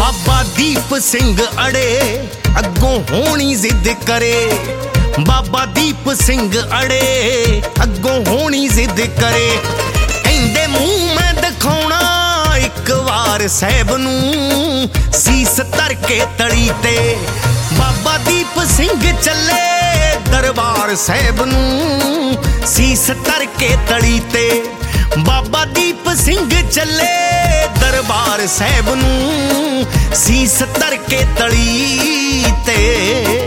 ਬਾਬਾ ਦੀਪ ਸਿੰਘ ਅੜੇ ਅੱਗੋਂ ਹੋਣੀ ਜ਼ਿੱਦ ਕਰੇ। ਬਾਬਾ ਦੀਪ ਸਿੰਘ ਅੜੇ ਅੱਗੋਂ ਹੋਣੀ ਜ਼ਿੱਦ ਕਰੇ। ਕਹਿੰਦੇ ਮੂੰਹ ਮੈਂ ਦਿਖਾਉਣਾ ਇੱਕ ਵਾਰ ਸਾਹਿਬ ਨੂੰ, ਸੀਸ ਧਰ ਕੇ ਤਲੀ ਤੇ। ਬਾਬਾ ਦੀਪ ਸਿੰਘ ਚੱਲੇ ਦਰਬਾਰ ਸਾਹਿਬ ਨੂੰ, ਸੀਸ ਧਰ ਕੇ ਤਲੀ ਤੇ। ਬਾਬਾ ਦੀਪ ਸਿੰਘ ਚੱਲੇ ਦਰਬਾਰ ਸਾਹਿਬ ਨੂੰ, ਸੀਸ ਧਰ ਕੇ ਤਲੀ ਤੇ।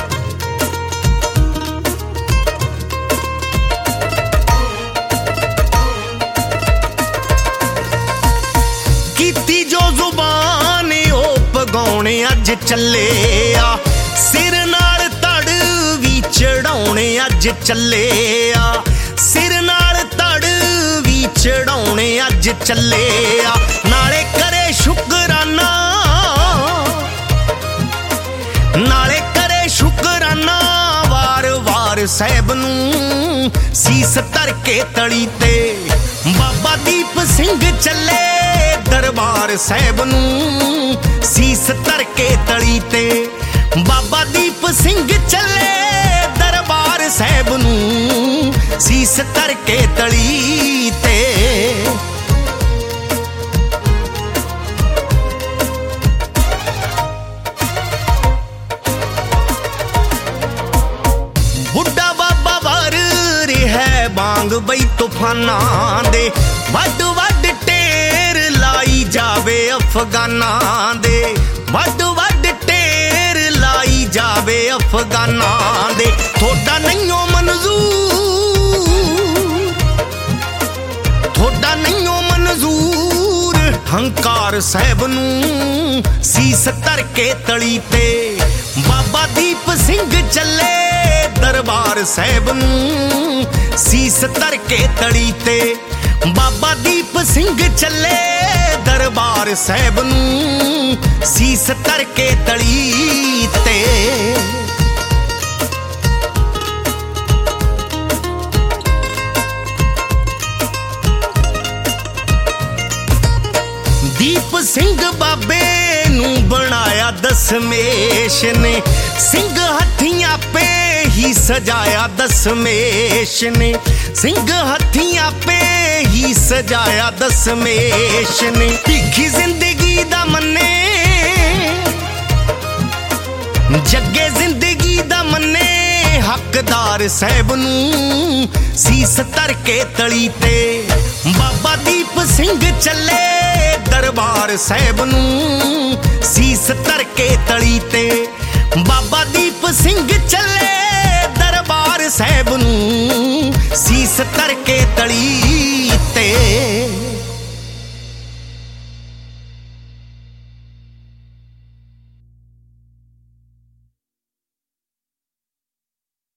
ਕੀਤੀ ਜੋ ਜ਼ੁਬਾਨ ਉਹ ਪਗਾਉਣੇ ਅੱਜ ਚੱਲੇ ਆ। ਸਿਰ ਨਾਲ ਧੜ ਵੀ ਚੜਾਉਣੇ ਅੱਜ ਚੱਲੇ ਆ। ਸਿਰ ਨਾਲ ਧੜ ਵੀ ਚੜਾਉਣੇ ਅੱਜ ਚੱਲੇ ਆ। ਨਾਲੇ ਕਰੇ ਸ਼ੁਕਰਾਨਾ, ਨਾਲੇ ਕਰੇ ਸ਼ੁਕਰਾਨਾ ਵਾਰ-ਵਾਰ ਸਾਹਿਬ ਨੂੰ, ਸੀਸ ਧਰ ਕੇ ਤਲੀ ਤੇ। ਬਾਬਾ ਦੀਪ ਸਿੰਘ ਚੱਲੇ ਦਰਬਾਰ ਸਾਹਿਬ ਨੂੰ, ਸੀਸ ਧਰ ਕੇ ਤਲੀ ਤੇ। ਬਾਬਾ ਦੀਪ ਸਿੰਘ ਚੱਲੇ ਦਰਬਾਰ ਸਾਹਿਬ ਨੂੰ, ਸੀਸ ਧਰ ਕੇ ਤਲੀ ਤੇ। ਬੁੱਢਾ ਬਾਬਾ ਵਰ ਰਿਹਾ ਬਾਂਗ ਬਈ ਤੂਫਾਨਾਂ ਦੇ। ਵੱਡ ਵੱਡ ਢੇਰ ਲਾਈ ਜਾਵੇ ਅਫਗਾਨਾਂ ਦੇ। ਵੱਡ ਵੱਡ ਢੇਰ ਲਾਈ ਜਾਵੇ ਅਫਗਾਨਾਂ ਦੇ। ਥੋੜਾ ਨਹੀਂਓ ਮਨਜ਼ੂਰ, ਥੋੜਾ ਨਹੀਂਓ ਮਨਜ਼ੂਰ ਹੰਕਾਰ ਸਾਹਿਬ ਨੂੰ, ਸੀਸ ਧਰ ਕੇ ਤਲੀ ਤੇ। ਬਾਬਾ ਦੀਪ ਸਿੰਘ ਚੱਲੇ ਦਰਬਾਰ ਸਾਹਿਬ ਨੂੰ, ਸੀਸ ਧਰ ਕੇ ਤਲੀ ਤੇ। ਬਾਬਾ ਦੀਪ ਸਿੰਘ ਚੱਲੇ ਦਰਬਾਰ ਸਾਹਿਬ ਨੂੰ, ਸੀਸ ਧਰ ਕੇ ਤਲੀ ਤੇ। ਦੀਪ ਸਿੰਘ ਬਾਬੇ ਨੂੰ ਬਣਾਇਆ ਦਸਮੇਸ਼ ਨੇ। ਸਿੰਘ ਹੱਥੀਂ ਆਪੇ ਹੀ ਸਜਾਇਆ ਦਸਮੇਸ਼ ਨੇ। ਸਿੰਘ ਹੱਥੀਂ ਆਪੇ ਹੀ ਸਜਾਇਆ ਦਸਮੇਸ਼ ਨੇ। ਭਿੱਖੀ ਜ਼ਿੰਦਗੀ ਦਾ ਮੰਨੇ, ਜੱਗੇ ਜ਼ਿੰਦਗੀ ਦਾ ਮੰਨੇ ਹੱਕਦਾਰ ਸਾਹਿਬ ਨੂੰ, ਸੀਸ ਧਰ ਕੇ ਤਲੀ ਤੇ। ਬਾਬਾ ਦੀਪ ਸਿੰਘ ਚੱਲੇ ਦਰਬਾਰ ਸਾਹਿਬ ਨੂੰ, ਸੀਸ ਧਰ ਕੇ ਤਲੀ ਤੇ। ਬਾਬਾ ਦੀਪ ਸਿੰਘ ਚੱਲੇ ਦਰਬਾਰ ਸਾਹਿਬ ਨੂੰ, ਸੀਸ ਧਰ ਕੇ ਤਲੀ ਤੇ।